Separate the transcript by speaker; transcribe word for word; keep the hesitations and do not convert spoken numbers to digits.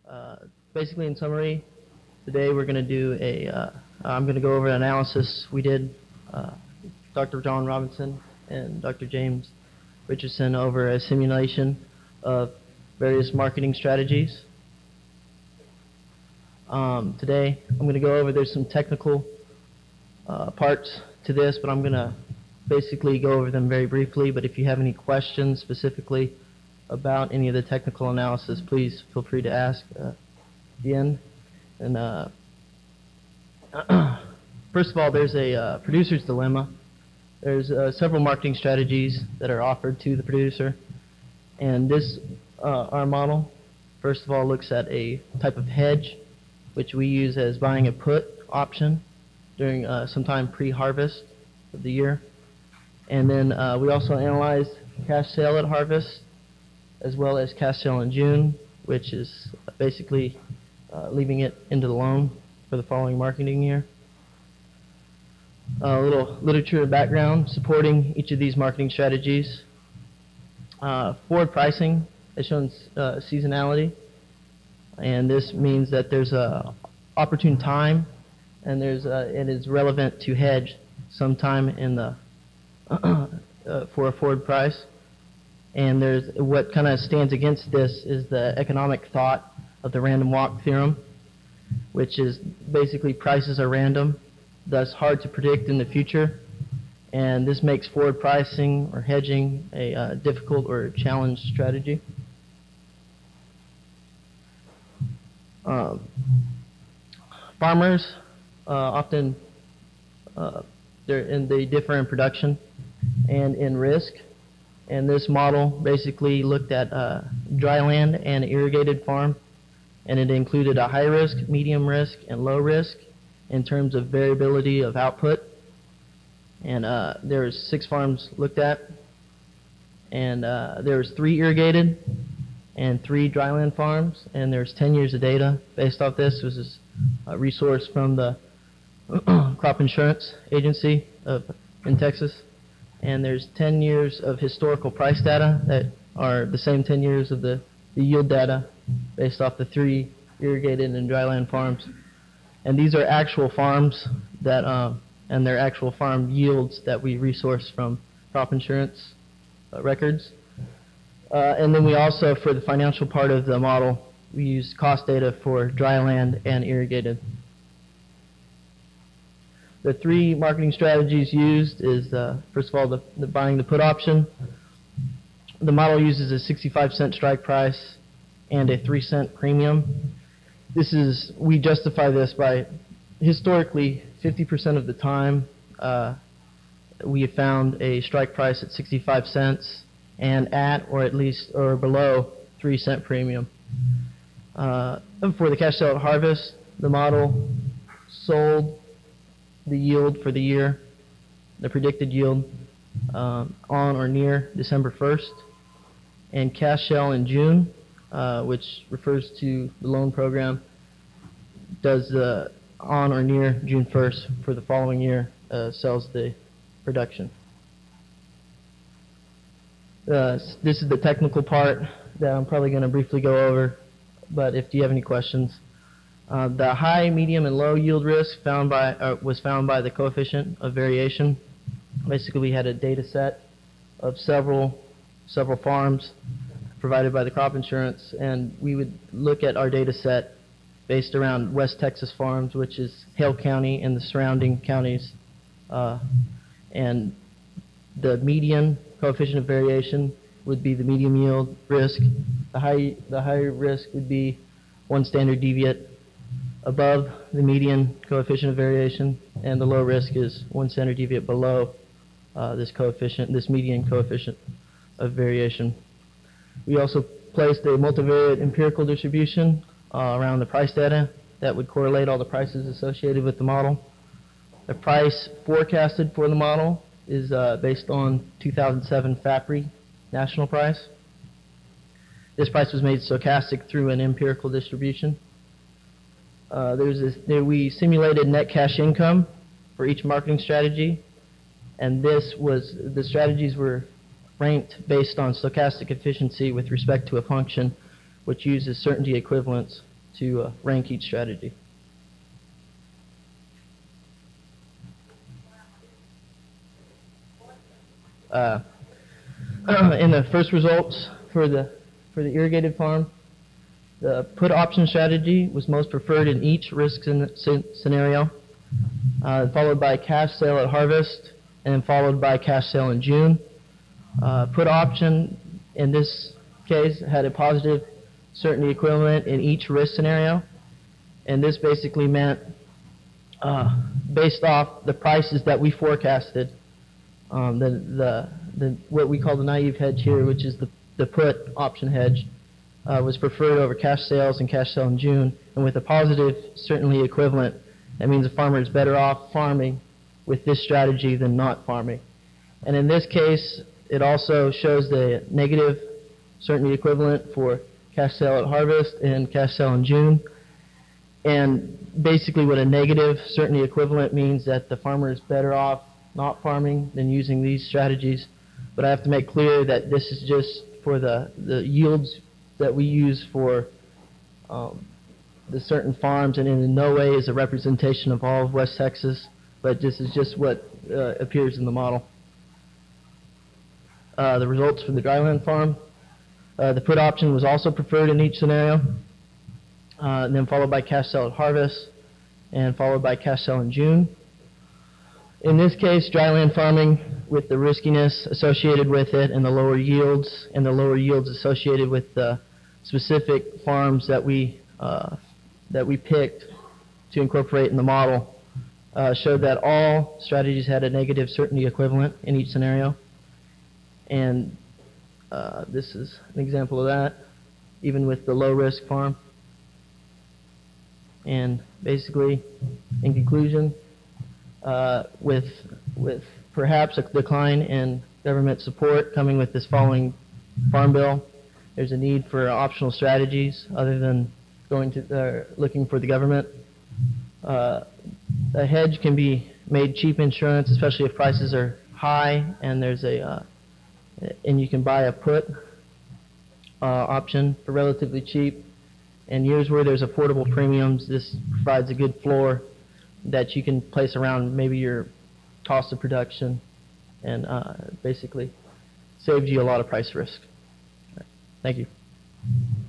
Speaker 1: Uh, basically, in summary, today we're going to do a, uh, I'm going to go over an analysis we did, uh, Doctor John Robinson and Doctor James Richardson, over a simulation of various marketing strategies. Um, today, I'm going to go over, there's some technical uh, parts to this, but I'm going to basically go over them very briefly. But if you have any questions specifically about any of the technical analysis, please feel free to ask uh, at the end. And uh, first of all, there's a uh, producer's dilemma. There's uh, several marketing strategies that are offered to the producer, and this uh, our model first of all looks at a type of hedge, which we use as buying a put option during uh, sometime pre-harvest of the year. And then uh, we also analyze cash sale at harvest, as well as cash sale in June, which is basically uh, leaving it into the loan for the following marketing year. A little literature background supporting each of these marketing strategies. Uh, forward pricing has shown uh, seasonality, and this means that there's a opportune time, and there's a, it is relevant to hedge sometime in the uh, for a forward price. And there's what kind of stands against this is the economic thought of the random walk theorem, which is basically prices are random, thus hard to predict in the future, and this makes forward pricing or hedging a uh, difficult or challenged strategy. Um, farmers uh, often uh, they're in, they differ in production and in risk. And this model basically looked at uh, dry land and irrigated farm, and it included a high risk, medium risk, and low risk in terms of variability of output. And uh, there was six farms looked at, and uh, there was three irrigated and three dryland farms, and there's ten years of data based off this. This was a resource from the Crop Insurance Agency of, in Texas. And there's ten years of historical price data that are the same ten years of the, the yield data based off the three irrigated and dryland farms. And these are actual farms that, uh, and they're actual farm yields that we resource from crop insurance uh, records. Uh, and then we also, for the financial part of the model, we use cost data for dryland and irrigated. The three marketing strategies used is, uh, first of all, the, the buying the put option. The model uses a sixty-five cent strike price and a three cent premium. This is, we justify this by, historically, fifty percent of the time, uh, we have found a strike price at sixty-five cents and at, or at least, or below, three cent premium. Uh, for the cash sale at harvest, the model sold the yield for the year, the predicted yield, um, on or near December first, and cash sale in June, uh, which refers to the loan program, does uh, on or near June first for the following year, uh, sells the production. Uh, this is the technical part that I'm probably going to briefly go over, but if you have any questions. Uh, the high, medium, and low yield risk found by, uh, was found by the coefficient of variation. Basically, we had a data set of several, several farms provided by the crop insurance, and we would look at our data set based around West Texas farms, which is Hale County and the surrounding counties. Uh, and the median coefficient of variation would be the medium yield risk. The high, the high risk would be one standard deviate above the median coefficient of variation, and the low risk is one standard deviate below uh, this coefficient, this median coefficient of variation. We also placed a multivariate empirical distribution uh, around the price data that would correlate all the prices associated with the model. The price forecasted for the model is uh, based on two thousand seven FAPRI national price. This price was made stochastic through an empirical distribution. Uh, there's this, there we simulated net cash income for each marketing strategy, and this was, the strategies were ranked based on stochastic efficiency with respect to a function which uses certainty equivalence to uh, rank each strategy. Uh, in the first results for the for the irrigated farm, the put option strategy was most preferred in each risk scenario, uh, followed by cash sale at harvest, and then followed by cash sale in June. Uh, put option in this case had a positive certainty equivalent in each risk scenario, and this basically meant uh, based off the prices that we forecasted, um, the, the, the what we call the naive hedge here, which is the, the put option hedge, uh, was preferred over cash sales and cash sale in June, and with a positive certainty equivalent, that means the farmer is better off farming with this strategy than not farming. And in this case, it also shows the negative certainty equivalent for cash sale at harvest and cash sale in June. And basically what a negative certainty equivalent means that the farmer is better off not farming than using these strategies. But I have to make clear that this is just for the, the yields that we use for um, the certain farms, and in no way is a representation of all of West Texas, but this is just what uh, appears in the model. Uh, the results for the dryland farm. Uh, the put option was also preferred in each scenario, uh, and then followed by cash sale at harvest, and followed by cash sale in June. In this case, dryland farming, with the riskiness associated with it and the lower yields, and the lower yields associated with the specific farms that we uh, that we picked to incorporate in the model, uh, showed that all strategies had a negative certainty equivalent in each scenario. And uh, this is an example of that, even with the low-risk farm. And basically, in conclusion, uh, with with perhaps a decline in government support coming with this following farm bill, there's a need for optional strategies other than going to uh, looking for the government. Uh, a hedge can be made cheap insurance, especially if prices are high and there's a uh, and you can buy a put uh, option for relatively cheap. In years where there's affordable premiums, this provides a good floor that you can place around maybe your cost of production, and uh, basically saves you a lot of price risk. Thank you.